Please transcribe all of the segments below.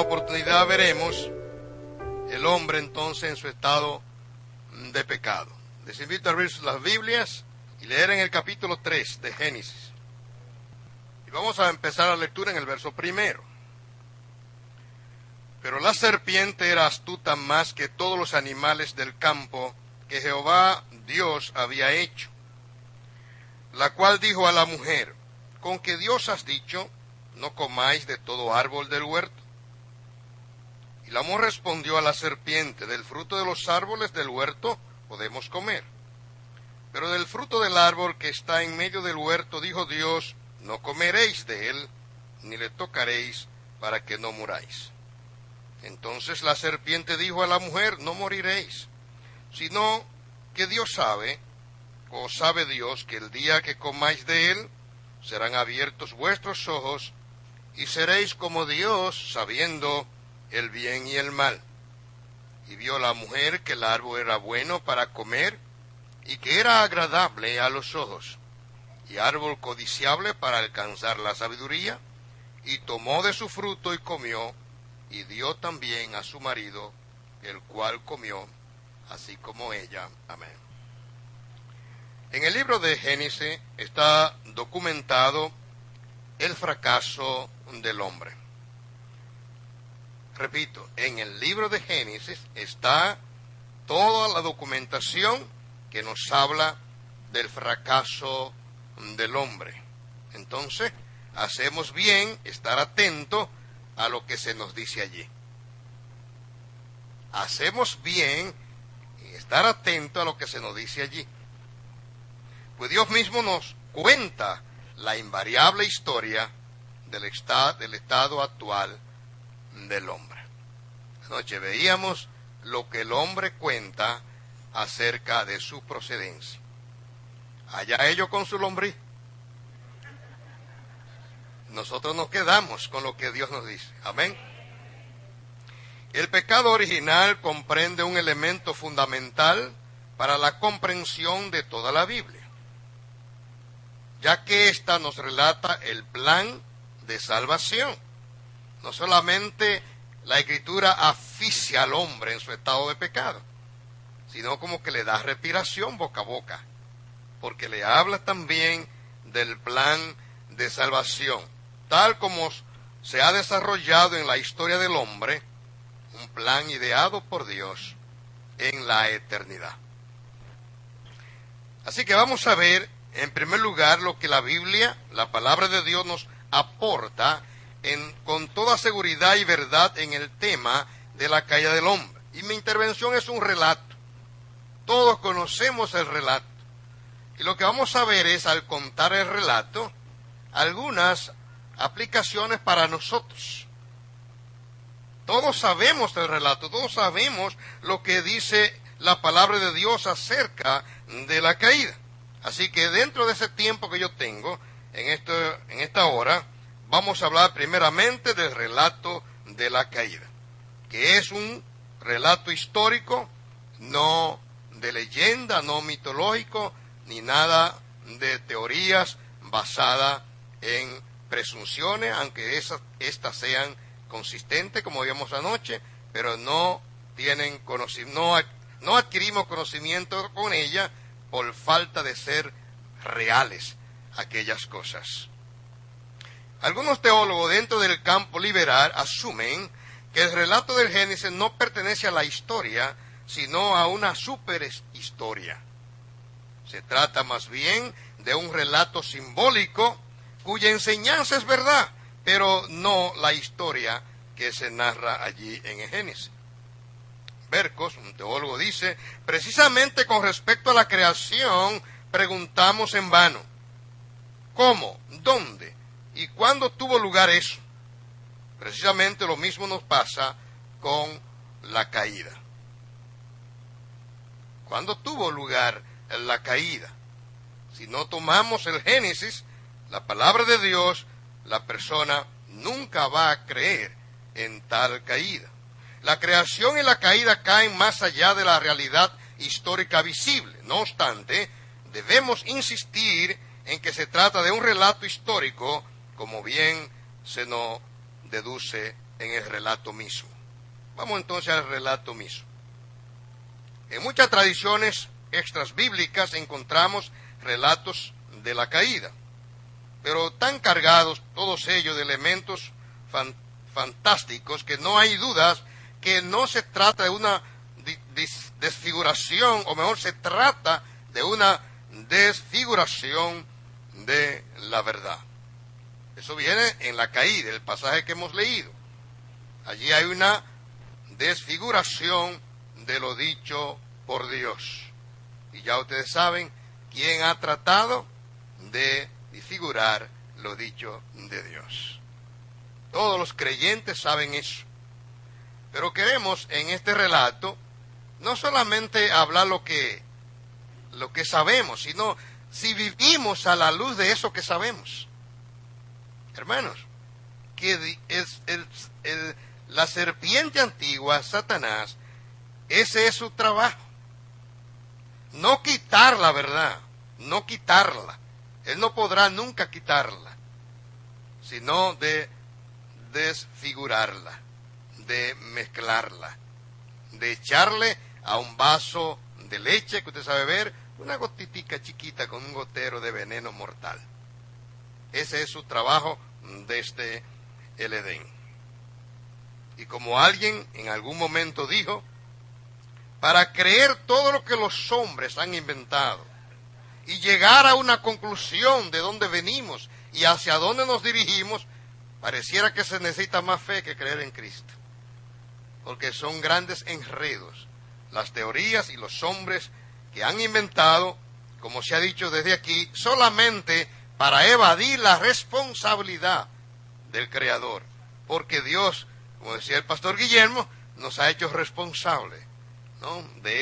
oportunidad veremos el hombre entonces en su estado de pecado. Les invito a abrir las Biblias y leer en el capítulo 3 de Génesis. Y vamos a empezar la lectura en el verso 1. Pero la serpiente era astuta más que todos los animales del campo que Jehová Dios había hecho, la cual dijo a la mujer: ¿con qué Dios has dicho, no comáis de todo árbol del huerto? Y la mujer respondió a la serpiente: del fruto de los árboles del huerto podemos comer, pero del fruto del árbol que está en medio del huerto, dijo Dios, no comeréis de él, ni le tocaréis, para que no muráis. Entonces la serpiente dijo a la mujer: no moriréis, sino que Dios sabe, o sabe Dios, que el día que comáis de él, serán abiertos vuestros ojos, y seréis como Dios, sabiendo el bien y el mal. Y vio la mujer que el árbol era bueno para comer, y que era agradable a los ojos, y árbol codiciable para alcanzar la sabiduría, y tomó de su fruto y comió, y dio también a su marido, el cual comió, así como ella. Amén. En el libro de Génesis está documentado el fracaso del hombre. Repito, en el libro de Génesis está toda la documentación que nos habla del fracaso del hombre. Entonces, hacemos bien estar atentos a lo que se nos dice allí. Hacemos bien estar atentos a lo que se nos dice allí. Pues Dios mismo nos cuenta la invariable historia del estado actual del hombre. Anoche veíamos lo que el hombre cuenta acerca de su procedencia. Allá ellos con su lombriz. Nosotros nos quedamos con lo que Dios nos dice. Amén. El pecado original comprende un elemento fundamental para la comprensión de toda la Biblia, ya que ésta nos relata el plan de salvación. No solamente la Escritura asfixia al hombre en su estado de pecado, sino como que le da respiración boca a boca, porque le habla también del plan de salvación, tal como se ha desarrollado en la historia del hombre, un plan ideado por Dios en la eternidad. Así que vamos a ver, en primer lugar, lo que la Biblia, la palabra de Dios, nos aporta con toda seguridad y verdad en el tema de la caída del hombre. Y mi intervención es un relato. Todos conocemos el relato. Y lo que vamos a ver es, al contar el relato, algunas aplicaciones para nosotros. Todos sabemos el relato, todos sabemos lo que dice la palabra de Dios acerca de la caída. Así que dentro de ese tiempo que yo tengo, en esta hora, vamos a hablar primeramente del relato de la caída, que es un relato histórico, no de leyenda, no mitológico, ni nada de teorías basadas en presunciones, aunque estas sean consistentes, como vimos anoche, pero no adquirimos conocimiento con ella por falta de ser reales aquellas cosas. Algunos teólogos dentro del campo liberal asumen que el relato del Génesis no pertenece a la historia, sino a una superhistoria. Se trata más bien de un relato simbólico cuya enseñanza es verdad, pero no la historia que se narra allí en el Génesis. Berkos, un teólogo, dice: precisamente con respecto a la creación preguntamos en vano, ¿cómo? ¿Dónde? ¿Y cuándo tuvo lugar eso? Precisamente lo mismo nos pasa con la caída. ¿Cuándo tuvo lugar la caída? Si no tomamos el Génesis, la palabra de Dios, la persona nunca va a creer en tal caída. La creación y la caída caen más allá de la realidad histórica visible. No obstante, debemos insistir en que se trata de un relato histórico, como bien se nos deduce en el relato mismo. Vamos entonces al relato mismo. En muchas tradiciones extras bíblicas encontramos relatos de la caída, pero tan cargados todos ellos de elementos fantásticos que no hay dudas que no se trata de una desfiguración, o mejor se trata de una desfiguración de la verdad. Eso viene en la caída, el pasaje que hemos leído. Allí hay una desfiguración de lo dicho por Dios. Y ya ustedes saben quién ha tratado de desfigurar lo dicho de Dios. Todos los creyentes saben eso. Pero queremos en este relato no solamente hablar lo que sabemos, sino si vivimos a la luz de eso que sabemos. Hermanos, que la serpiente antigua, Satanás, ese es su trabajo. No quitar la verdad, no quitarla. Él no podrá nunca quitarla, sino de desfigurarla, de mezclarla, de echarle a un vaso de leche que usted sabe ver, una gotitica chiquita con un gotero de veneno mortal. Ese es su trabajo desde el Edén. Y como alguien en algún momento dijo, para creer todo lo que los hombres han inventado y llegar a una conclusión de dónde venimos y hacia dónde nos dirigimos, pareciera que se necesita más fe que creer en Cristo. Porque son grandes enredos las teorías y los hombres que han inventado, como se ha dicho desde aquí, solamente para evadir la responsabilidad del Creador. Porque Dios, como decía el pastor Guillermo, nos ha hecho responsables, ¿no?, de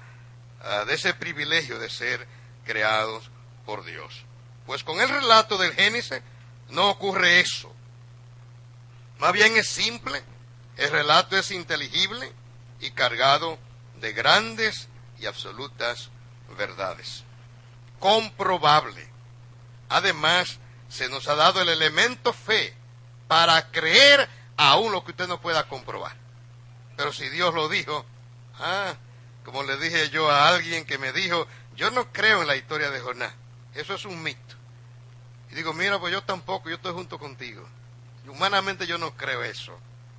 ese privilegio de ser creados por Dios. Pues con el relato del Génesis no ocurre eso. Más bien es simple, el relato es inteligible y cargado de grandes y absolutas verdades. Comprobable. Además, se nos ha dado el elemento fe para creer aún lo que usted no pueda comprobar. Pero si Dios lo dijo, como le dije yo a alguien que me dijo, yo no creo en la historia de Jonás, eso es un mito. Y digo, mira, pues yo tampoco, yo estoy junto contigo. Y humanamente yo no creo eso.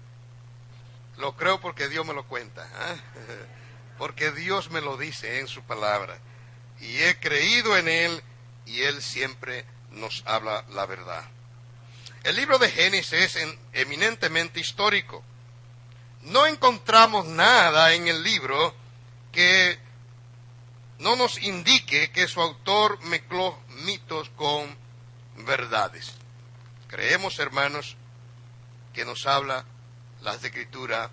Lo creo porque Dios me lo cuenta, porque Dios me lo dice en su palabra. Y he creído en Él, y Él siempre nos habla la verdad. El libro de Génesis es eminentemente histórico. No encontramos nada en el libro que no nos indique que su autor mezcló mitos con verdades. Creemos, hermanos, que nos habla las Escrituras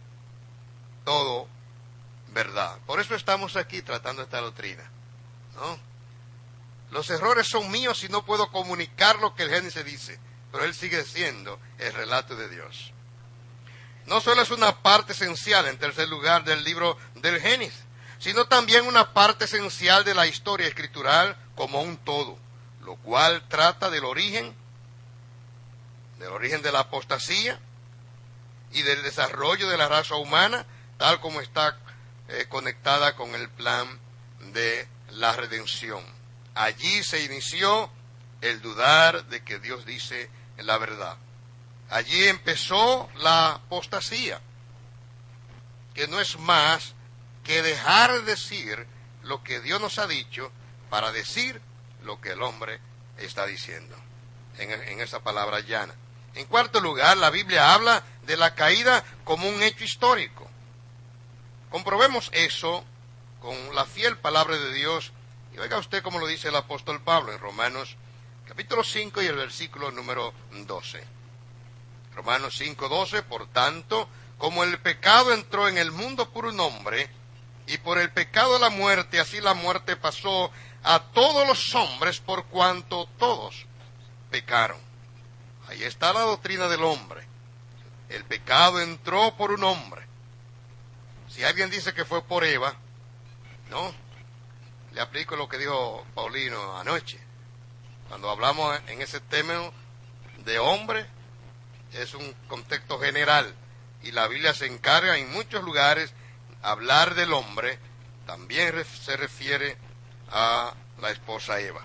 todo verdad. Por eso estamos aquí tratando esta doctrina, ¿no? Los errores son míos si no puedo comunicar lo que el Génesis dice, pero él sigue siendo el relato de Dios. No solo es una parte esencial, en tercer lugar, del libro del Génesis, sino también una parte esencial de la historia escritural como un todo, lo cual trata del origen de la apostasía y del desarrollo de la raza humana, tal como está conectada con el plan de la redención. Allí se inició el dudar de que Dios dice la verdad. Allí empezó la apostasía, que no es más que dejar de decir lo que Dios nos ha dicho para decir lo que el hombre está diciendo, en esa palabra llana. En cuarto lugar, la Biblia habla de la caída como un hecho histórico. Comprobemos eso con la fiel palabra de Dios, y oiga usted como lo dice el apóstol Pablo en Romanos capítulo 5 y el versículo número 12. Romanos 5:12, por tanto, como el pecado entró en el mundo por un hombre, y por el pecado la muerte, así la muerte pasó a todos los hombres por cuanto todos pecaron. Ahí está la doctrina del hombre. El pecado entró por un hombre. Si alguien dice que fue por Eva, no, le aplico lo que dijo Paulino anoche, cuando hablamos en ese tema de hombre es un contexto general, y la Biblia se encarga en muchos lugares hablar del hombre, también se refiere a la esposa Eva.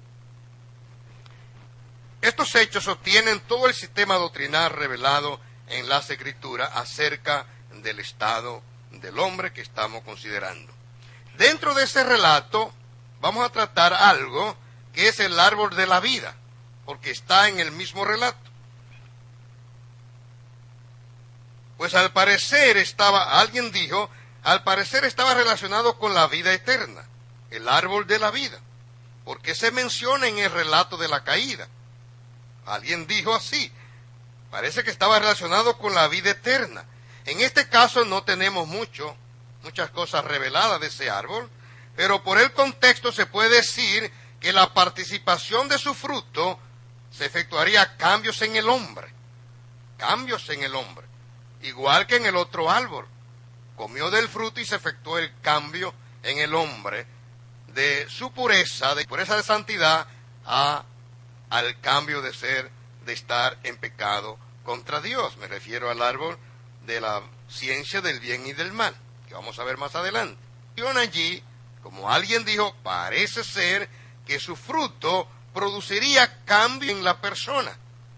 Estos hechos sostienen todo el sistema doctrinal revelado en las Escrituras acerca del estado del hombre que estamos considerando. Dentro de ese relato vamos a tratar algo que es el árbol de la vida, porque está en el mismo relato. Pues al parecer alguien dijo, al parecer estaba relacionado con la vida eterna, el árbol de la vida, porque se menciona en el relato de la caída. Alguien dijo así, parece que estaba relacionado con la vida eterna. En este caso no tenemos muchas cosas reveladas de ese árbol, pero por el contexto se puede decir que la participación de su fruto se efectuaría cambios en el hombre, igual que en el otro árbol. Comió del fruto y se efectuó el cambio en el hombre de su pureza, de santidad, al cambio de estar en pecado contra Dios. Me refiero al árbol de la ciencia del bien y del mal, que vamos a ver más adelante. Y allí, como alguien dijo, parece ser que su fruto produciría cambio en la persona.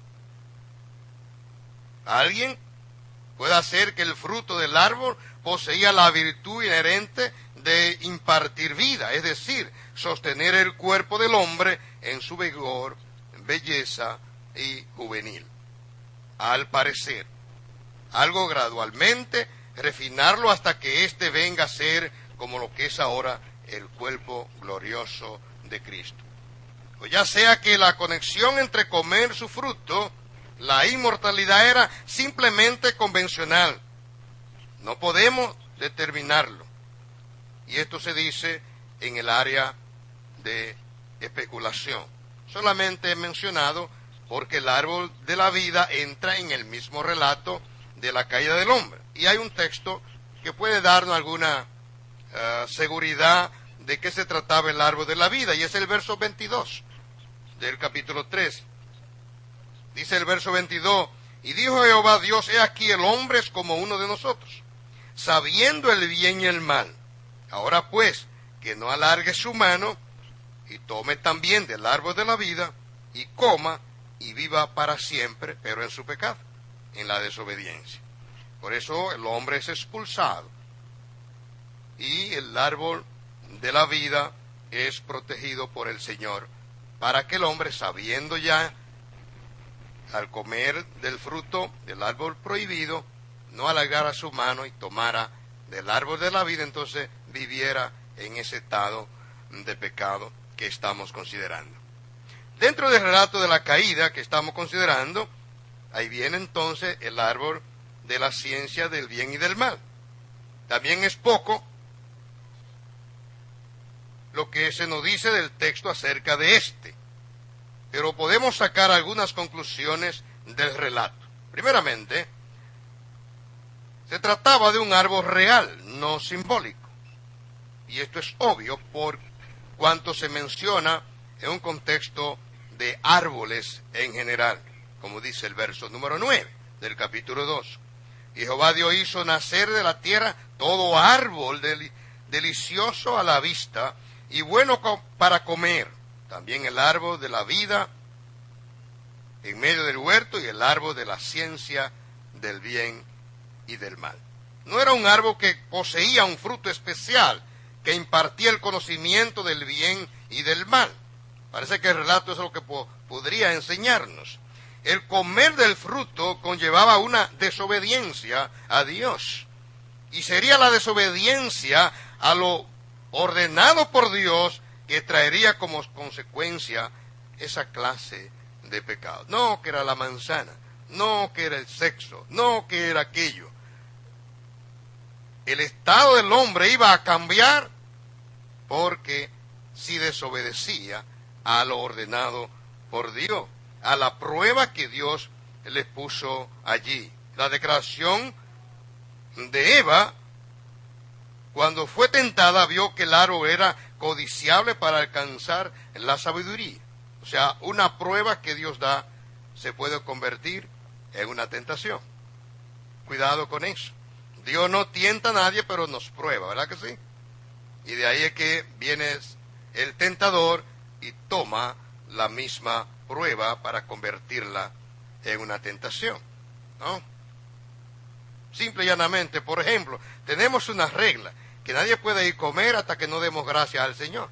Alguien puede hacer que el fruto del árbol poseía la virtud inherente de impartir vida, es decir, sostener el cuerpo del hombre en su vigor, belleza y juvenil. Al parecer, algo gradualmente, refinarlo hasta que éste venga a ser como lo que es ahora el cuerpo glorioso de Cristo. O ya sea que la conexión entre comer su fruto, la inmortalidad era simplemente convencional. No podemos determinarlo. Y esto se dice en el área de especulación. Solamente he mencionado porque el árbol de la vida entra en el mismo relato de la caída del hombre. Y hay un texto que puede darnos alguna seguridad de qué se trataba el árbol de la vida, y es el verso 22 del capítulo 3. Dice el verso 22, y dijo Jehová Dios, he aquí el hombre es como uno de nosotros, sabiendo el bien y el mal. Ahora pues, que no alargue su mano, y tome también del árbol de la vida, y coma, y viva para siempre, pero en su pecado, en la desobediencia. Por eso el hombre es expulsado, y el árbol de la vida es protegido por el Señor, para que el hombre, sabiendo ya, al comer del fruto del árbol prohibido, no alargara su mano y tomara del árbol de la vida, entonces viviera en ese estado de pecado que estamos considerando. Dentro del relato de la caída que estamos considerando, ahí viene entonces el árbol de la ciencia del bien y del mal. También es poco lo que se nos dice del texto acerca de este, pero podemos sacar algunas conclusiones del relato. Primeramente, se trataba de un árbol real, no simbólico. Y esto es obvio por cuanto se menciona en un contexto de árboles en general, como dice el verso número 9 del capítulo 2. Y Jehová Dios hizo nacer de la tierra todo árbol delicioso a la vista y bueno para comer, también el árbol de la vida en medio del huerto y el árbol de la ciencia del bien y del mal. No era un árbol que poseía un fruto especial que impartía el conocimiento del bien y del mal. Parece que el relato es lo que podría enseñarnos. El comer del fruto conllevaba una desobediencia a Dios. Y sería la desobediencia a lo ordenado por Dios que traería como consecuencia esa clase de pecado. No que era la manzana, no que era el sexo, no que era aquello. El estado del hombre iba a cambiar porque si desobedecía a lo ordenado por Dios, a la prueba que Dios le puso allí. La declaración de Eva, cuando fue tentada, vio que el árbol era codiciable para alcanzar la sabiduría. O sea, una prueba que Dios da se puede convertir en una tentación. Cuidado con eso. Dios no tienta a nadie, pero nos prueba, ¿verdad que sí? Y de ahí es que viene el tentador y toma la misma prueba para convertirla en una tentación, ¿no? Simple y llanamente, por ejemplo, tenemos una regla, que nadie puede ir a comer hasta que no demos gracias al Señor,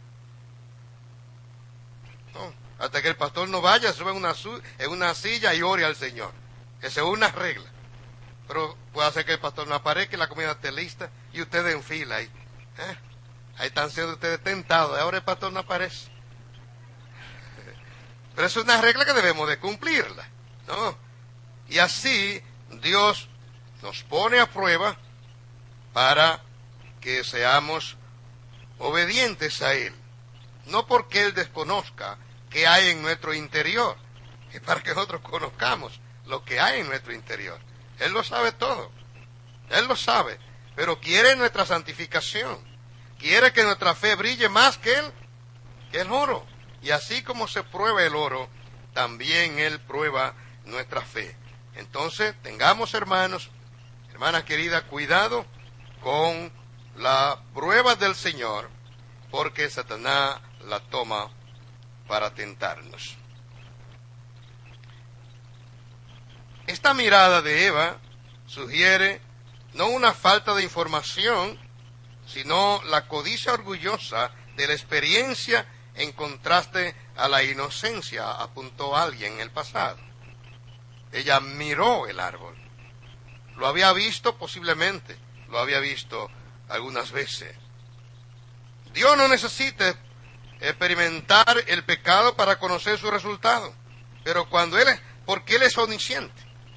¿no? Hasta que el pastor no vaya, sube en una silla y ore al Señor. Esa es una regla. Pero puede hacer que el pastor no aparezca, la comida esté lista y ustedes en fila ahí. Ahí están siendo ustedes tentados, ahora el pastor no aparece. Pero es una regla que debemos de cumplirla, ¿no? Y así Dios nos pone a prueba para que seamos obedientes a Él. No porque Él desconozca qué hay en nuestro interior, es para que nosotros conozcamos lo que hay en nuestro interior. Él lo sabe todo, Él lo sabe, pero quiere nuestra santificación, quiere que nuestra fe brille más que el oro. Y así como se prueba el oro, también Él prueba nuestra fe. Entonces, tengamos, hermanos, hermanas queridas, cuidado con la prueba del Señor, porque Satanás la toma para tentarnos. Esta mirada de Eva sugiere no una falta de información, sino la codicia orgullosa de la experiencia en contraste a la inocencia, apuntó alguien en el pasado. Ella miró el árbol. Lo había visto posiblemente, lo había visto algunas veces. Dios no necesita experimentar el pecado para conocer su resultado, pero porque Él es omnisciente.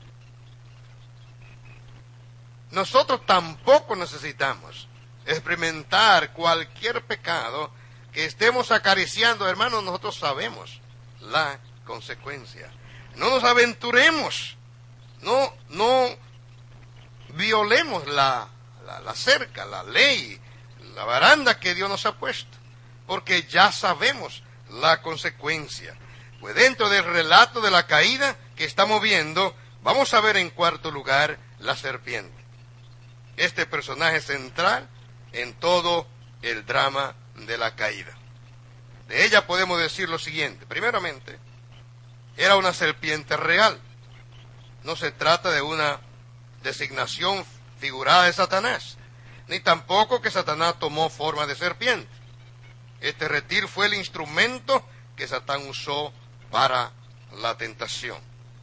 Nosotros tampoco necesitamos experimentar cualquier pecado que estemos acariciando, hermanos. Nosotros sabemos la consecuencia. No nos aventuremos, no violemos la cerca, la ley, la baranda que Dios nos ha puesto, porque ya sabemos la consecuencia. Pues dentro del relato de la caída que estamos viendo, vamos a ver en cuarto lugar la serpiente. Este personaje central en todo el drama de la caída. De ella podemos decir lo siguiente. Primeramente, era una serpiente real. No se trata de una designación figurada de Satanás, ni tampoco que Satanás tomó forma de serpiente. Este reptil fue el instrumento que Satán usó para la tentación.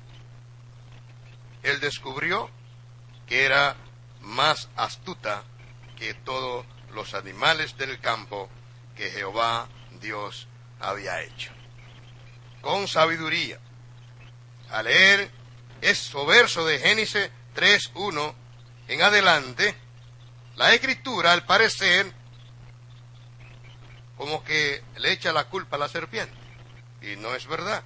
Él descubrió que era más astuta que todos los animales del campo que Jehová Dios había hecho. Con sabiduría. Al leer esos versos de Génesis 3:1 en adelante, la Escritura, al parecer, como que le echa la culpa a la serpiente. Y no es verdad.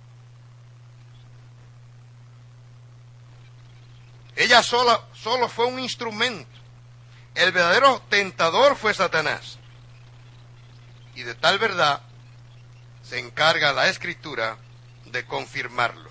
Ella solo fue un instrumento. El verdadero tentador fue Satanás. Y de tal verdad se encarga la Escritura de confirmarlo.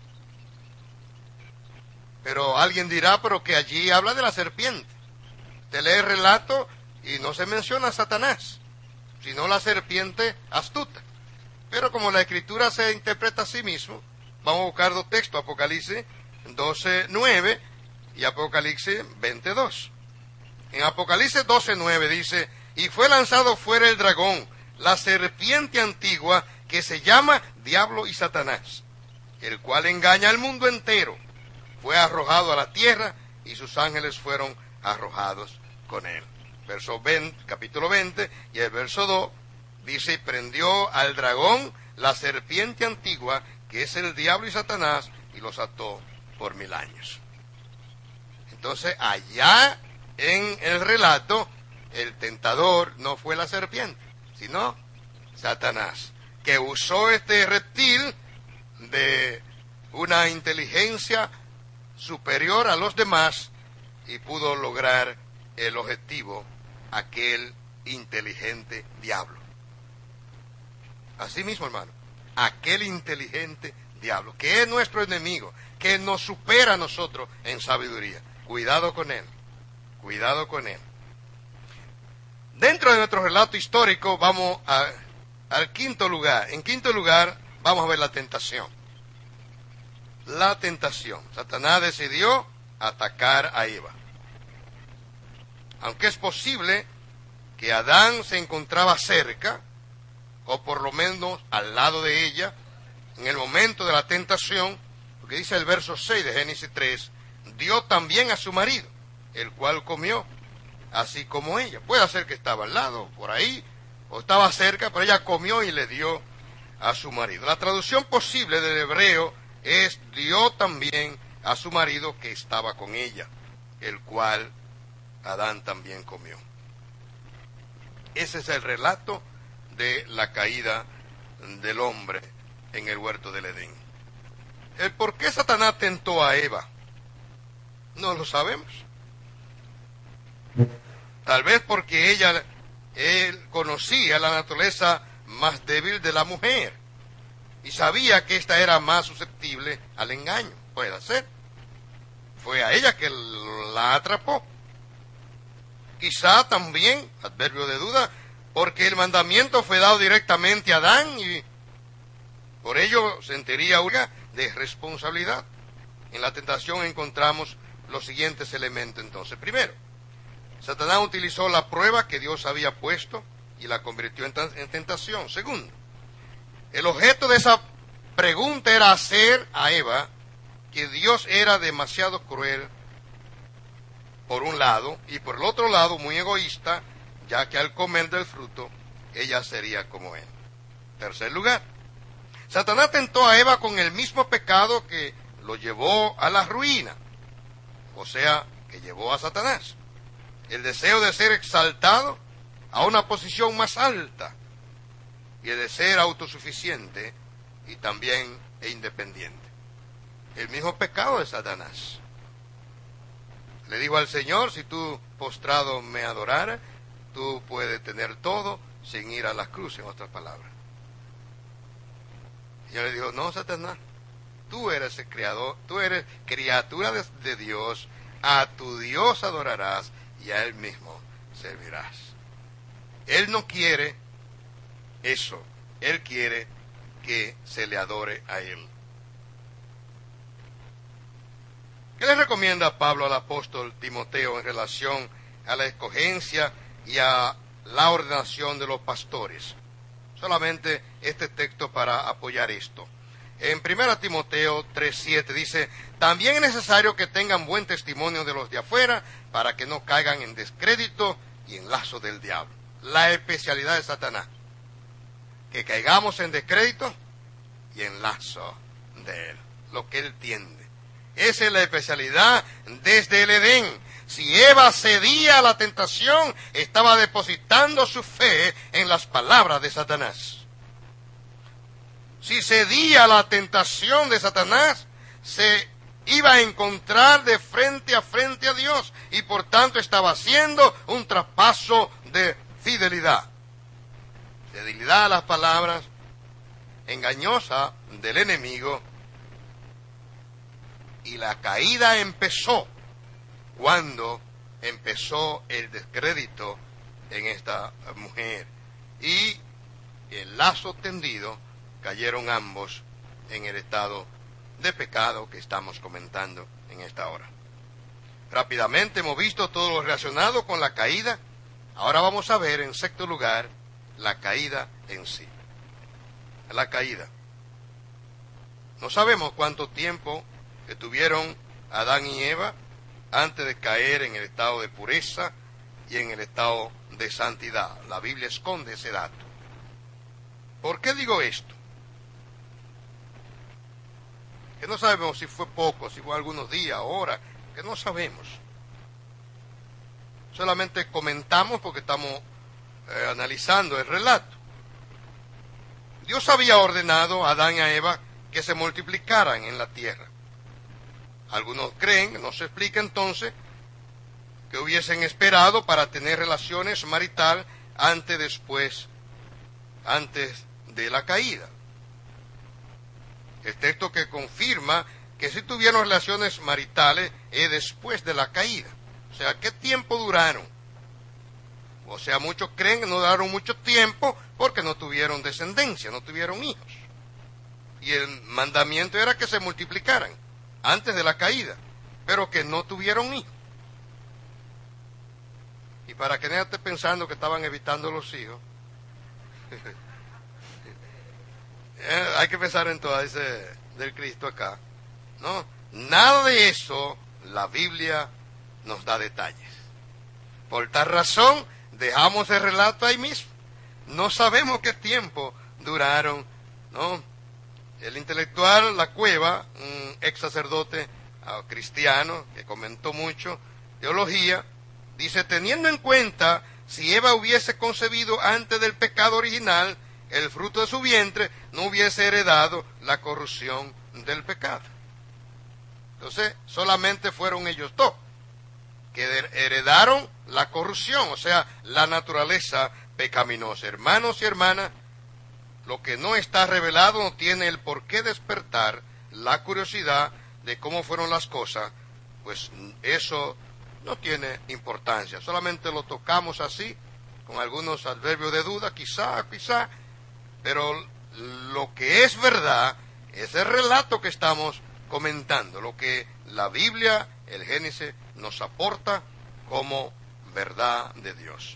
Pero alguien dirá, pero que allí habla de la serpiente. Te lee el relato y no se menciona a Satanás, sino la serpiente astuta. Pero como la Escritura se interpreta a sí mismo, vamos a buscar dos textos, Apocalipsis 12:9 y Apocalipsis 20:2. En Apocalipsis 12:9 dice, y fue lanzado fuera el dragón, la serpiente antigua, que se llama Diablo y Satanás, el cual engaña al mundo entero. Fue arrojado a la tierra y sus ángeles fueron arrojados con él. Capítulo 20 y el verso 2 dice, prendió al dragón, la serpiente antigua, que es el diablo y Satanás, y los ató por 1000 años. Entonces, allá en el relato, el tentador no fue la serpiente, sino Satanás, que usó este reptil de una inteligencia superior a los demás y pudo lograr el objetivo, aquel inteligente diablo. Así mismo, hermano, aquel inteligente diablo, que es nuestro enemigo, que nos supera a nosotros en sabiduría. Cuidado con él, cuidado con él. Dentro de nuestro relato histórico vamos al quinto lugar. En quinto lugar vamos a ver la tentación. La tentación. Satanás decidió atacar a Eva. Aunque es posible que Adán se encontraba cerca, o por lo menos al lado de ella, en el momento de la tentación, porque dice el verso 6 de Génesis 3, dio también a su marido, el cual comió, así como ella. Puede ser que estaba al lado, por ahí, o estaba cerca, pero ella comió y le dio a su marido. La traducción posible del hebreo es dio también a su marido que estaba con ella, el cual Adán también comió. Ese es el relato de la caída del hombre en el huerto del Edén. El por qué Satanás tentó a Eva, no lo sabemos. Tal vez porque él conocía la naturaleza más débil de la mujer y sabía que ésta era más susceptible al engaño. Puede ser. Fue a ella que la atrapó. Quizá también, adverbio de duda, porque el mandamiento fue dado directamente a Adán y por ello sentiría una de responsabilidad. En la tentación encontramos los siguientes elementos entonces. Primero, Satanás utilizó la prueba que Dios había puesto y la convirtió en tentación. Segundo, el objeto de esa pregunta era hacer a Eva que Dios era demasiado cruel por un lado, y por el otro lado muy egoísta, ya que al comer del fruto, ella sería como él. Tercer lugar, Satanás tentó a Eva con el mismo pecado que lo llevó a la ruina, o sea, que llevó a Satanás. El deseo de ser exaltado a una posición más alta, y el de ser autosuficiente y también independiente. El mismo pecado de Satanás. Le digo al Señor, si tú postrado me adoraras, tú puedes tener todo sin ir a la cruz, en otras palabras. Y yo le digo, no, Satanás, tú eres el creador, tú eres criatura de Dios, a tu Dios adorarás y a Él mismo servirás. Él no quiere eso, Él quiere que se le adore a Él. ¿Qué le recomienda Pablo al apóstol Timoteo en relación a la escogencia y a la ordenación de los pastores? Solamente este texto para apoyar esto. En 1 Timoteo 3:7 dice, también es necesario que tengan buen testimonio de los de afuera para que no caigan en descrédito y en lazo del diablo. La especialidad de Satanás, que caigamos en descrédito y en lazo de él, lo que él tiende. Esa es la especialidad desde el Edén. Si Eva cedía a la tentación, estaba depositando su fe en las palabras de Satanás. Si cedía a la tentación de Satanás, se iba a encontrar de frente a Dios y por tanto estaba haciendo un traspaso de fidelidad. Fidelidad a las palabras engañosa del enemigo. Y la caída empezó cuando empezó el descrédito en esta mujer. Y el lazo tendido, cayeron ambos en el estado de pecado que estamos comentando en esta hora. Rápidamente hemos visto todo lo relacionado con la caída. Ahora vamos a ver en sexto lugar la caída en sí. La caída. No sabemos cuánto tiempo que tuvieron Adán y Eva antes de caer en el estado de pureza y en el estado de santidad. La Biblia esconde ese dato. ¿Por qué digo esto? Que no sabemos si fue poco, si fue algunos días, horas, que no sabemos. Solamente comentamos porque estamos analizando el relato. Dios había ordenado a Adán y a Eva que se multiplicaran en la tierra. Algunos creen, no se explica entonces, que hubiesen esperado para tener relaciones marital antes de la caída. El texto que confirma que sí tuvieron relaciones maritales después de la caída. O sea, ¿qué tiempo duraron? O sea, muchos creen que no duraron mucho tiempo porque no tuvieron descendencia, no tuvieron hijos. Y el mandamiento era que se multiplicaran antes de la caída, pero que no tuvieron hijos. Y para que nadie esté pensando que estaban evitando los hijos, hay que pensar en todo ese del Cristo acá. No, nada de eso la Biblia nos da detalles. Por tal razón, dejamos el relato ahí mismo. No sabemos qué tiempo duraron, ¿no? El intelectual La Cueva, un ex sacerdote cristiano que comentó mucho teología, dice, teniendo en cuenta si Eva hubiese concebido antes del pecado original, el fruto de su vientre no hubiese heredado la corrupción del pecado. Entonces, solamente fueron ellos dos que heredaron la corrupción, o sea, la naturaleza pecaminosa. Hermanos y hermanas, lo que no está revelado no tiene el por qué despertar la curiosidad de cómo fueron las cosas, pues eso no tiene importancia. Solamente lo tocamos así, con algunos adverbios de duda, quizá, pero lo que es verdad es el relato que estamos comentando, lo que la Biblia, el Génesis, nos aporta como verdad de Dios.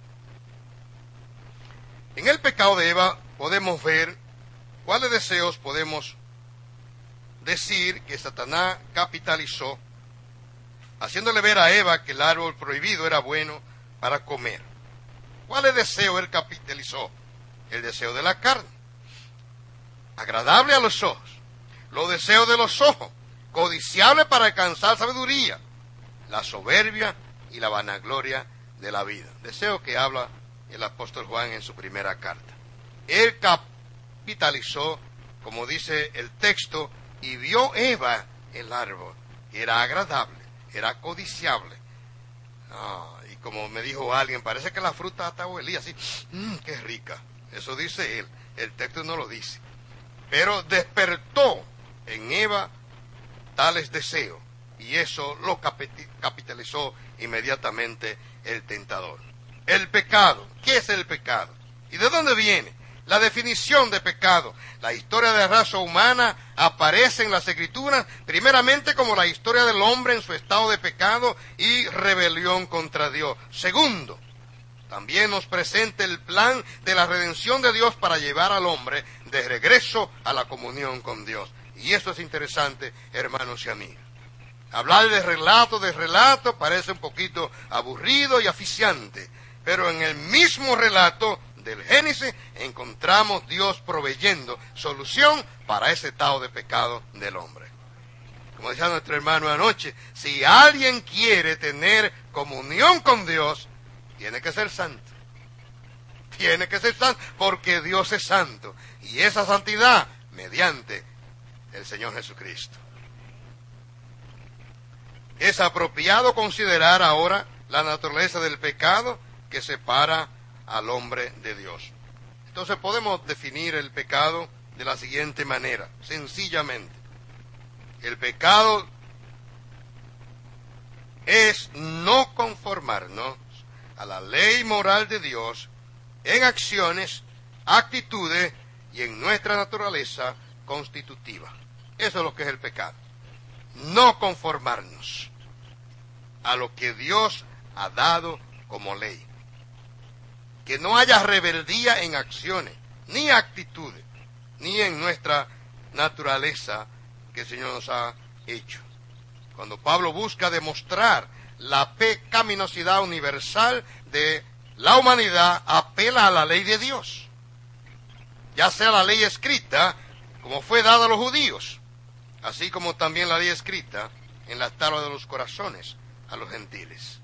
En el pecado de Eva podemos ver cuáles deseos podemos decir que Satanás capitalizó, haciéndole ver a Eva que el árbol prohibido era bueno para comer. ¿Cuáles deseos él capitalizó? El deseo de la carne, agradable a los ojos, los deseos de los ojos, codiciable para alcanzar sabiduría, la soberbia y la vanagloria de la vida. Deseo que habla el apóstol Juan en su primera carta. Él capitalizó, como dice el texto, y vio Eva el árbol, que era agradable, era codiciable. Y como me dijo alguien, parece que la fruta hasta huelía así, qué rica. Eso dice él, el texto no lo dice. Pero despertó en Eva tales deseos, y eso lo capitalizó inmediatamente el tentador. El pecado, ¿qué es el pecado? ¿Y de dónde viene? La definición de pecado. La historia de la raza humana aparece en las Escrituras primeramente como la historia del hombre en su estado de pecado y rebelión contra Dios. Segundo, también nos presenta el plan de la redención de Dios para llevar al hombre de regreso a la comunión con Dios. Y esto es interesante, hermanos y amigos. Hablar de relato parece un poquito aburrido y aficiante, pero en el mismo relato del Génesis encontramos Dios proveyendo solución para ese estado de pecado del hombre. Como decía nuestro hermano anoche, si alguien quiere tener comunión con Dios, tiene que ser santo. Tiene que ser santo porque Dios es santo. Y esa santidad mediante el Señor Jesucristo. Es apropiado considerar ahora la naturaleza del pecado que separa al hombre de Dios. Entonces podemos definir el pecado de la siguiente manera, sencillamente. El pecado es no conformarnos a la ley moral de Dios en acciones, actitudes y en nuestra naturaleza constitutiva. Eso es lo que es el pecado. No conformarnos a lo que Dios ha dado como ley. Que no haya rebeldía en acciones, ni actitudes, ni en nuestra naturaleza que el Señor nos ha hecho. Cuando Pablo busca demostrar la pecaminosidad universal de la humanidad, apela a la ley de Dios, ya sea la ley escrita, como fue dada a los judíos, así como también la ley escrita en las tablas de los corazones a los gentiles.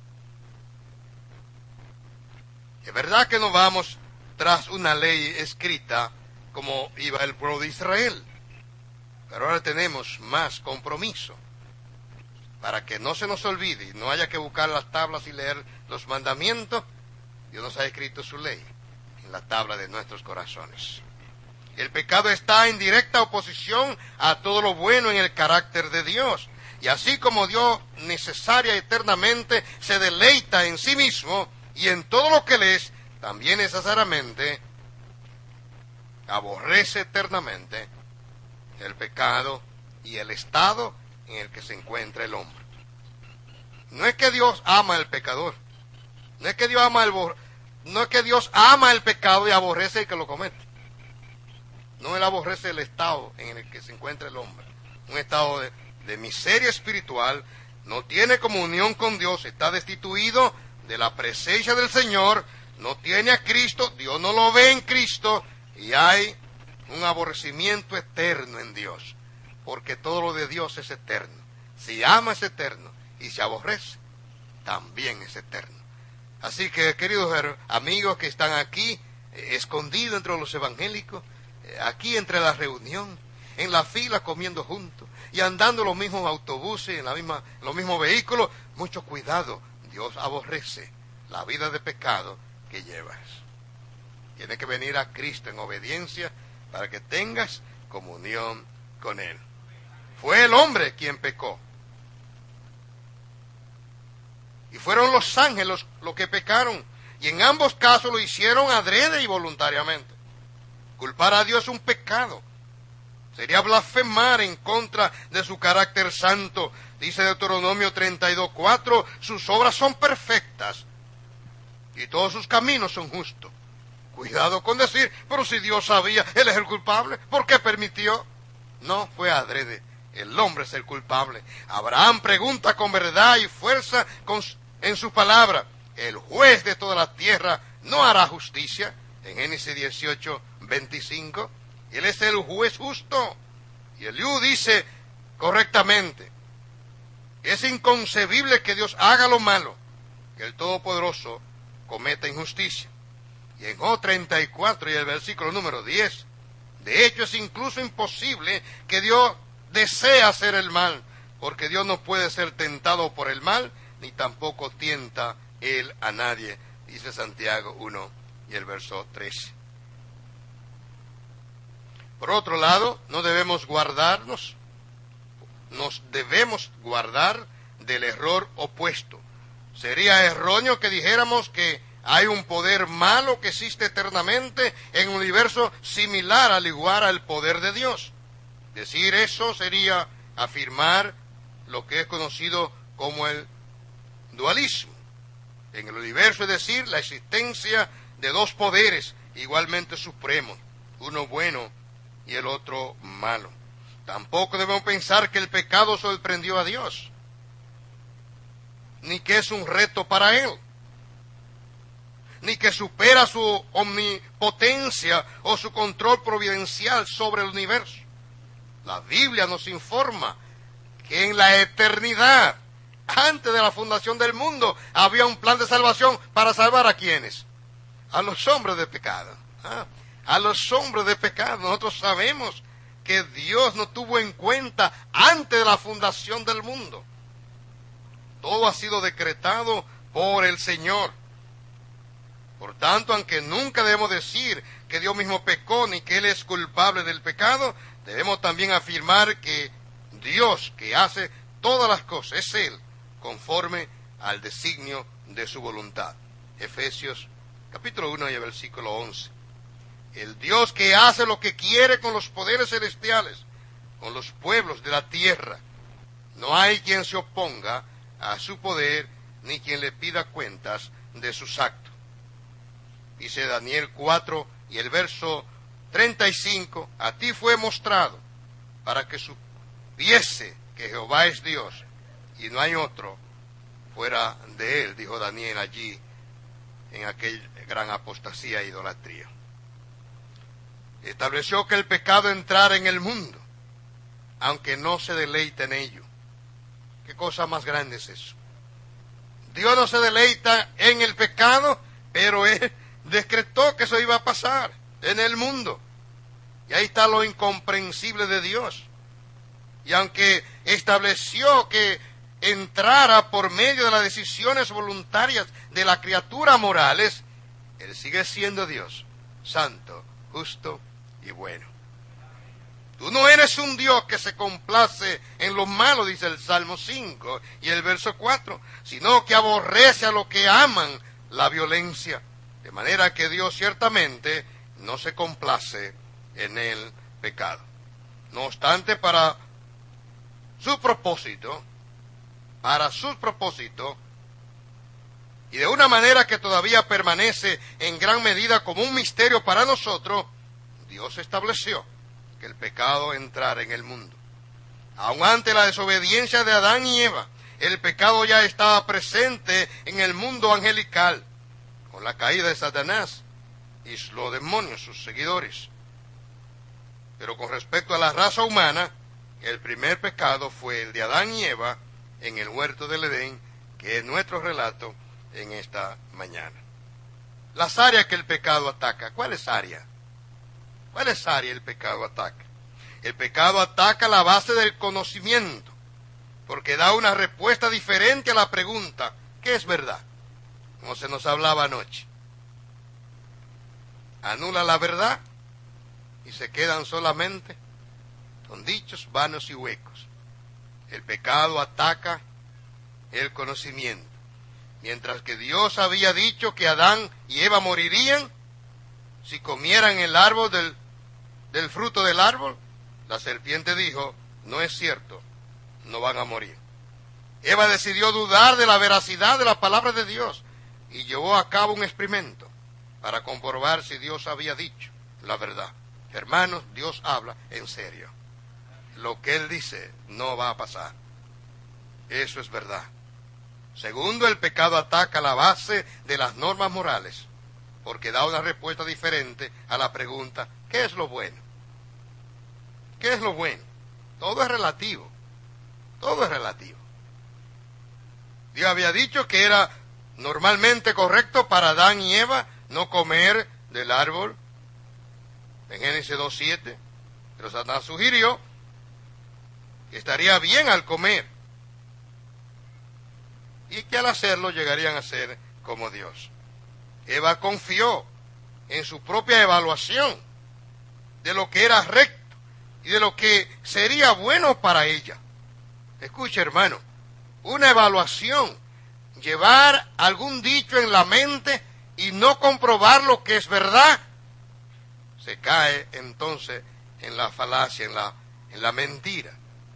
Es verdad que no vamos tras una ley escrita como iba el pueblo de Israel, pero ahora tenemos más compromiso para que no se nos olvide y no haya que buscar las tablas y leer los mandamientos. Dios nos ha escrito su ley en la tabla de nuestros corazones. El pecado está en directa oposición a todo lo bueno en el carácter de Dios. Y así como Dios necesaria eternamente se deleita en sí mismo y en todo lo que Él es, también necesariamente aborrece eternamente el pecado y el estado en el que se encuentra el hombre. No es que Dios ama al pecador, no es que Dios ama el pecado y aborrece el que lo comete. No, Él aborrece el estado en el que se encuentra el hombre, un estado de miseria espiritual, no tiene comunión con Dios, está destituido de la presencia del Señor, no tiene a Cristo, Dios no lo ve en Cristo, y hay un aborrecimiento eterno en Dios, porque todo lo de Dios es eterno. Si ama es eterno, y si aborrece, también es eterno. Así que, queridos amigos que están aquí, escondidos entre los evangélicos, aquí entre la reunión, en la fila comiendo juntos, y andando en los mismos autobuses, en los mismos vehículos, mucho cuidado, Dios aborrece la vida de pecado que llevas. Tienes que venir a Cristo en obediencia para que tengas comunión con Él. Fue el hombre quien pecó. Y fueron los ángeles los que pecaron. Y en ambos casos lo hicieron adrede y voluntariamente. Culpar a Dios es un pecado. Sería blasfemar en contra de su carácter santo. Dice Deuteronomio 32:4, sus obras son perfectas y todos sus caminos son justos. Cuidado con decir, pero si Dios sabía, Él es el culpable, ¿por qué permitió? No, fue adrede, el hombre es el culpable. Abraham pregunta con verdad y fuerza en su palabra, ¿el juez de toda la tierra no hará justicia? En Génesis 18:25, Él es el juez justo. Y Eliú dice correctamente, es inconcebible que Dios haga lo malo, que el Todopoderoso cometa injusticia. Y en Job 34 y el versículo número 10, de hecho es incluso imposible que Dios desee hacer el mal, porque Dios no puede ser tentado por el mal, ni tampoco tienta Él a nadie, dice Santiago 1 y el verso 13. Por otro lado, nos debemos guardar del error opuesto. Sería erróneo que dijéramos que hay un poder malo que existe eternamente en un universo similar al igual al poder de Dios. Decir eso sería afirmar lo que es conocido como el dualismo. En el universo es decir, la existencia de dos poderes igualmente supremos, uno bueno y el otro malo. Tampoco debemos pensar que el pecado sorprendió a Dios, ni que es un reto para Él, ni que supera su omnipotencia o su control providencial sobre el universo. La Biblia nos informa que en la eternidad, antes de la fundación del mundo, había un plan de salvación para salvar a quienes, a los hombres de pecado. A los hombres de pecado. Nosotros sabemos que Dios nos tuvo en cuenta antes de la fundación del mundo. Todo ha sido decretado por el Señor. Por tanto, aunque nunca debemos decir que Dios mismo pecó ni que Él es culpable del pecado, debemos también afirmar que Dios, que hace todas las cosas, es Él, conforme al designio de su voluntad. Efesios capítulo 1 y el versículo 11. El Dios que hace lo que quiere con los poderes celestiales, con los pueblos de la tierra. No hay quien se oponga a su poder, ni quien le pida cuentas de sus actos. Dice Daniel 4 y el verso 35, a ti fue mostrado para que supiese que Jehová es Dios y no hay otro fuera de Él, dijo Daniel allí en aquella gran apostasía e idolatría. Estableció que el pecado entrara en el mundo, aunque no se deleita en ello. ¿Qué cosa más grande es eso? Dios no se deleita en el pecado, pero Él decretó que eso iba a pasar en el mundo. Y ahí está lo incomprensible de Dios. Y aunque estableció que entrara por medio de las decisiones voluntarias de la criatura morales, Él sigue siendo Dios, santo, justo y bueno. Tú no eres un Dios que se complace en lo malo, dice el Salmo 5 y el verso 4, sino que aborrece a los que aman la violencia. De manera que Dios ciertamente no se complace en el pecado. No obstante, para sus propósitos, y de una manera que todavía permanece en gran medida como un misterio para nosotros, Dios estableció que el pecado entrara en el mundo. Aun ante la desobediencia de Adán y Eva, el pecado ya estaba presente en el mundo angelical, con la caída de Satanás y los demonios, sus seguidores. Pero con respecto a la raza humana, el primer pecado fue el de Adán y Eva en el huerto del Edén, que es nuestro relato en esta mañana. Las áreas que el pecado ataca, ¿cuáles áreas? ¿Cuáles áreas el pecado ataca? El pecado ataca la base del conocimiento, porque da una respuesta diferente a la pregunta, ¿qué es verdad? Como se nos hablaba anoche. Anula la verdad y se quedan solamente con dichos vanos y huecos. El pecado ataca el conocimiento. Mientras que Dios había dicho que Adán y Eva morirían si comieran el árbol del fruto del árbol, la serpiente dijo, no es cierto, no van a morir. Eva decidió dudar de la veracidad de la palabra de Dios y llevó a cabo un experimento para comprobar si Dios había dicho la verdad. Hermanos, Dios habla en serio. Lo que Él dice no va a pasar. Eso es verdad. Segundo, el pecado ataca la base de las normas morales, porque da una respuesta diferente a la pregunta, ¿qué es lo bueno? ¿Qué es lo bueno? Todo es relativo. Todo es relativo. Dios había dicho que era normalmente correcto para Adán y Eva no comer del árbol en Génesis 2:7, pero Satanás sugirió que estaría bien al comer y que al hacerlo llegarían a ser como Dios. Eva confió en su propia evaluación de lo que era recto y de lo que sería bueno para ella. Escuche, hermano, una evaluación, llevar algún dicho en la mente y no comprobar lo que es verdad, se cae entonces en la falacia, en la mentira,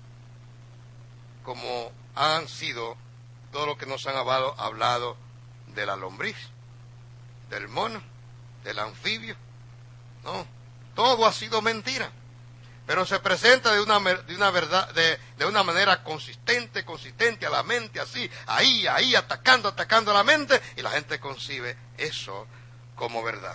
como han sido todo lo que nos han hablado de la lombriz, del mono, del anfibio. No, todo ha sido mentira, pero se presenta de una verdad, de una manera consistente a la mente, así, ahí, atacando a la mente, y la gente concibe eso como verdad.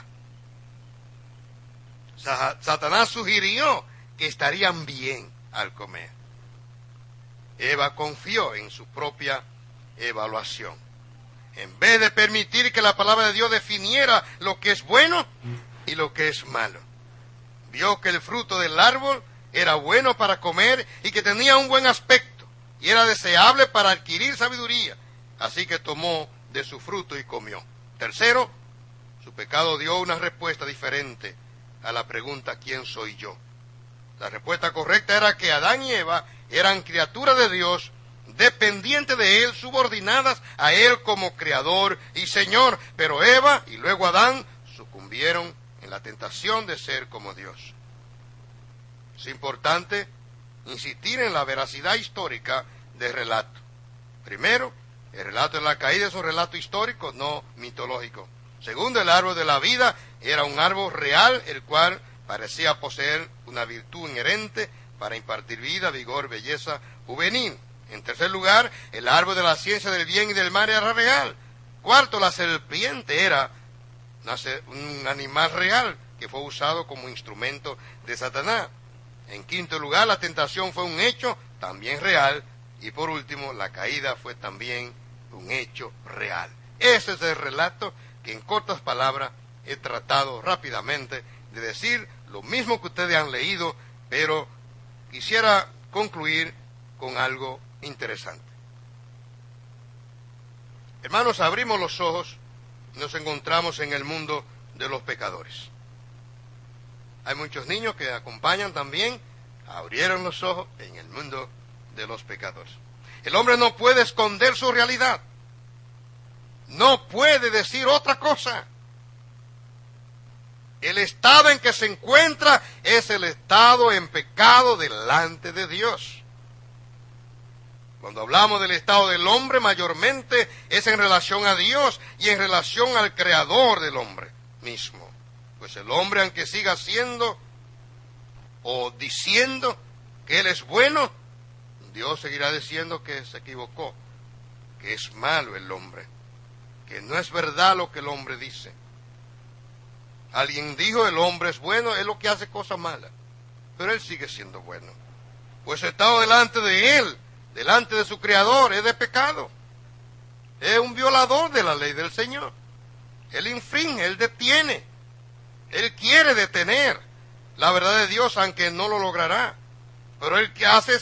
Satanás sugirió que estarían bien al comer. Eva confió en su propia evaluación. En vez de permitir que la palabra de Dios definiera lo que es bueno y lo que es malo, vio que el fruto del árbol era bueno para comer y que tenía un buen aspecto y era deseable para adquirir sabiduría. Así que tomó de su fruto y comió. Tercero, su pecado dio una respuesta diferente a la pregunta ¿quién soy yo? La respuesta correcta era que Adán y Eva eran criaturas de Dios, dependientes de Él, subordinadas a Él como Creador y Señor. Pero Eva y luego Adán sucumbieron en la tentación de ser como Dios. Es importante insistir en la veracidad histórica del relato. Primero, el relato de la caída es un relato histórico, no mitológico. Segundo, el árbol de la vida era un árbol real, el cual parecía poseer una virtud inherente para impartir vida, vigor, belleza juvenil. En tercer lugar, el árbol de la ciencia del bien y del mal era real. Cuarto, la serpiente era un animal real que fue usado como instrumento de Satanás. En quinto lugar, la tentación fue un hecho también real. Y por último, la caída fue también un hecho real. Ese es el relato que en cortas palabras he tratado rápidamente de decir lo mismo que ustedes han leído, pero quisiera concluir con algo interesante. Hermanos, abrimos los ojos y nos encontramos en el mundo de los pecadores. Hay muchos niños que acompañan también, abrieron los ojos en el mundo de los pecadores. El hombre no puede esconder su realidad. No puede decir otra cosa. El estado en que se encuentra es el estado en pecado delante de Dios. Cuando hablamos del estado del hombre, mayormente es en relación a Dios y en relación al creador del hombre mismo. Pues el hombre, aunque siga siendo o diciendo que él es bueno, Dios seguirá diciendo que se equivocó, que es malo el hombre, que no es verdad lo que el hombre dice. Alguien dijo, el hombre es bueno, es lo que hace cosas malas, pero él sigue siendo bueno. Pues su estado delante de él, delante de su Creador, es de pecado. Es un violador de la ley del Señor. Él infringe, él detiene. Él quiere detener la verdad de Dios, aunque no lo logrará. Pero él que hace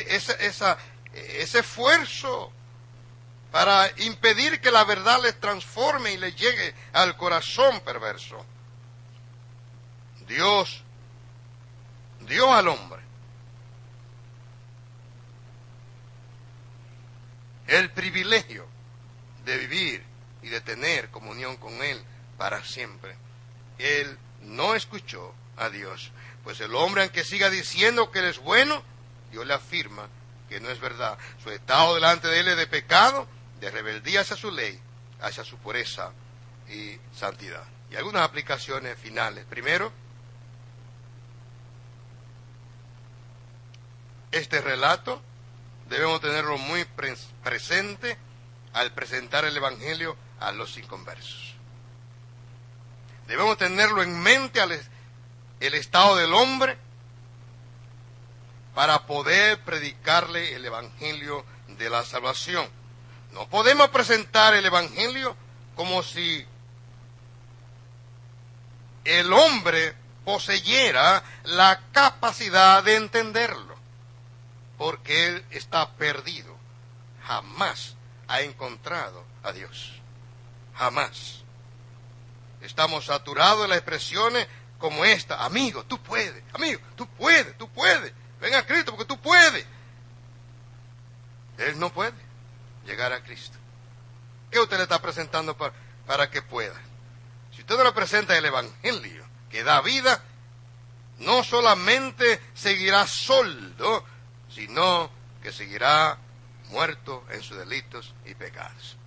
ese esfuerzo para impedir que la verdad les transforme y les llegue al corazón perverso. Dios dio al hombre el privilegio de vivir y de tener comunión con Él para siempre. Él no escuchó a Dios, pues el hombre, aunque siga diciendo que Él es bueno, Dios le afirma que no es verdad. Su estado delante de Él es de pecado, de rebeldía hacia su ley, hacia su pureza y santidad. Y algunas aplicaciones finales. Primero, este relato debemos tenerlo muy presente al presentar el Evangelio a los inconversos. Debemos tenerlo en mente el estado del hombre para poder predicarle el Evangelio de la salvación. No podemos presentar el Evangelio como si el hombre poseyera la capacidad de entenderlo, porque él está perdido. Jamás ha encontrado a Dios. Jamás. Estamos saturados de las expresiones como esta: amigo, tú puedes, amigo, tú puedes. Ven a Cristo porque tú puedes. Él no puede llegar a Cristo. ¿Qué usted le está presentando para que pueda? Si usted no le presenta el Evangelio que da vida, no solamente seguirá sordo, sino que seguirá muerto en sus delitos y pecados.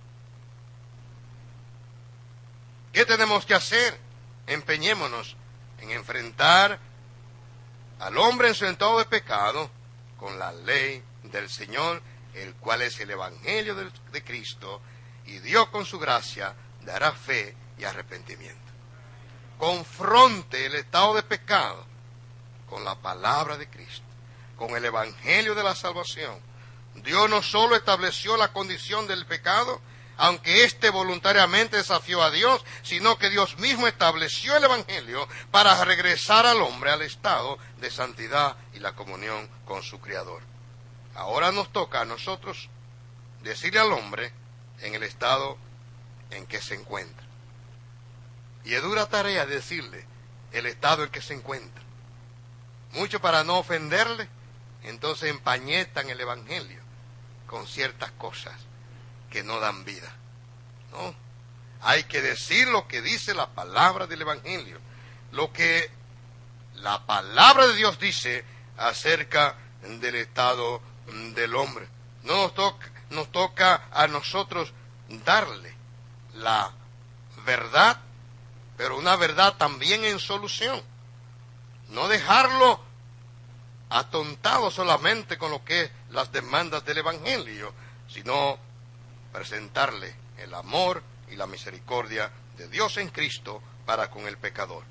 ¿Qué tenemos que hacer? Empeñémonos en enfrentar al hombre en su estado de pecado con la ley del Señor, el cual es el Evangelio de Cristo, y Dios con su gracia dará fe y arrepentimiento. Confronte el estado de pecado con la palabra de Cristo, con el Evangelio de la salvación. Dios no solo estableció la condición del pecado, aunque éste voluntariamente desafió a Dios, sino que Dios mismo estableció el Evangelio para regresar al hombre al estado de santidad y la comunión con su Creador. Ahora nos toca a nosotros decirle al hombre en el estado en que se encuentra. Y es dura tarea decirle el estado en que se encuentra. Muchos, para no ofenderle, entonces empañetan el Evangelio con ciertas cosas que no dan vida. No, hay que decir lo que dice la palabra del Evangelio, lo que la palabra de Dios dice acerca del estado del hombre. No nos toca a nosotros darle la verdad, pero una verdad también en solución. No dejarlo atontado solamente con lo que es las demandas del Evangelio, sino presentarle el amor y la misericordia de Dios en Cristo para con el pecador.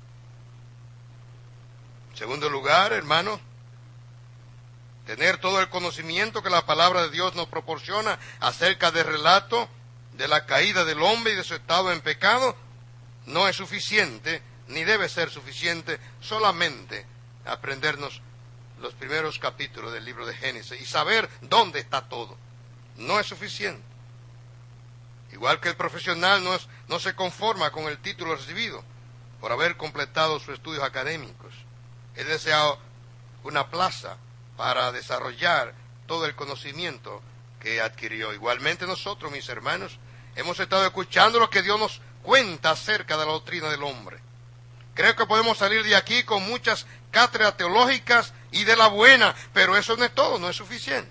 En segundo lugar, hermanos, tener todo el conocimiento que la palabra de Dios nos proporciona acerca del relato de la caída del hombre y de su estado en pecado no es suficiente, ni debe ser suficiente solamente aprendernos los primeros capítulos del libro de Génesis y saber dónde está todo. No es suficiente. Igual que el profesional no se conforma con el título recibido por haber completado sus estudios académicos. Él desea una plaza para desarrollar todo el conocimiento que adquirió. Igualmente nosotros, mis hermanos, hemos estado escuchando lo que Dios nos cuenta acerca de la doctrina del hombre. Creo que podemos salir de aquí con muchas cátedras teológicas y de la buena, pero eso no es todo, no es suficiente.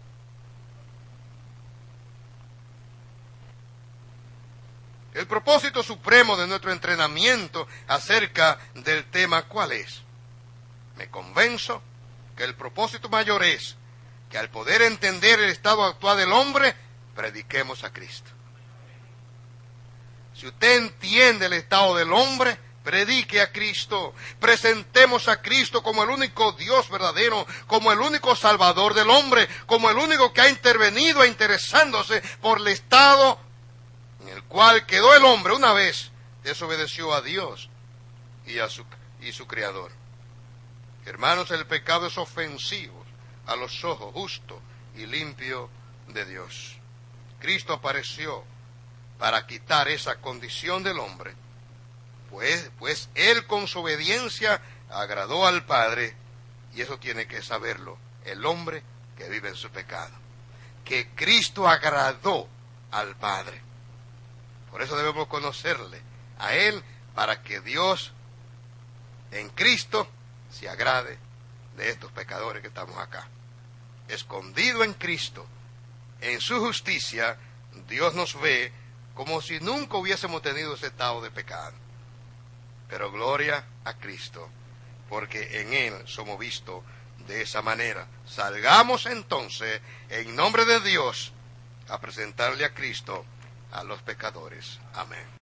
El propósito supremo de nuestro entrenamiento acerca del tema, ¿cuál es? Me convenzo que el propósito mayor es que al poder entender el estado actual del hombre, prediquemos a Cristo. Si usted entiende el estado del hombre, predique a Cristo. Presentemos a Cristo como el único Dios verdadero, como el único Salvador del hombre, como el único que ha intervenido interesándose por el estado en el cual quedó el hombre una vez desobedeció a Dios y a su Creador. Hermanos, el pecado es ofensivo a los ojos justos y limpios de Dios. Cristo apareció para quitar esa condición del hombre, pues Él con su obediencia agradó al Padre, y eso tiene que saberlo el hombre que vive en su pecado, que Cristo agradó al Padre. Por eso debemos conocerle a Él, para que Dios en Cristo se agrade de estos pecadores que estamos acá. Escondido en Cristo, en su justicia, Dios nos ve como si nunca hubiésemos tenido ese estado de pecado. Pero gloria a Cristo, porque en Él somos vistos de esa manera. Salgamos entonces, en nombre de Dios, a presentarle a Cristo a los pecadores. Amén.